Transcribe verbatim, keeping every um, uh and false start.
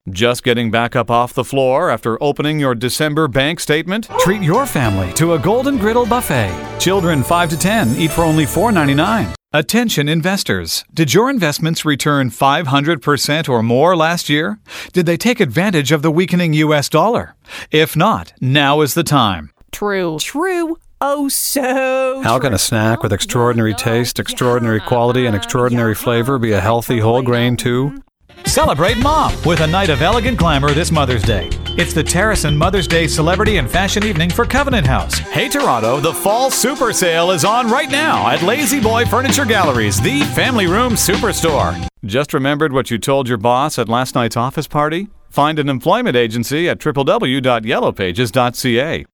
Just getting back up off the floor after opening your December bank statement? Treat your family to a Golden Griddle buffet. Children five to ten eat for only four dollars and ninety-nine cents. Attention investors. Did your investments return five hundred percent or more last year? Did they take advantage of the weakening U S dollar? If not, now is the time. True. True. Oh, so How true. can a snack with extraordinary taste, extraordinary quality, and extraordinary flavor be a healthy whole grain too? Celebrate Mom with a night of elegant glamour this Mother's Day. It's the Terracin Mother's Day Celebrity and Fashion Evening for Covenant House. Hey Toronto, the Fall Super Sale is on right now at Lazy Boy Furniture Galleries, the family room superstore. Just remembered what you told your boss at last night's office party? Find an employment agency at w w w dot yellow pages dot c a.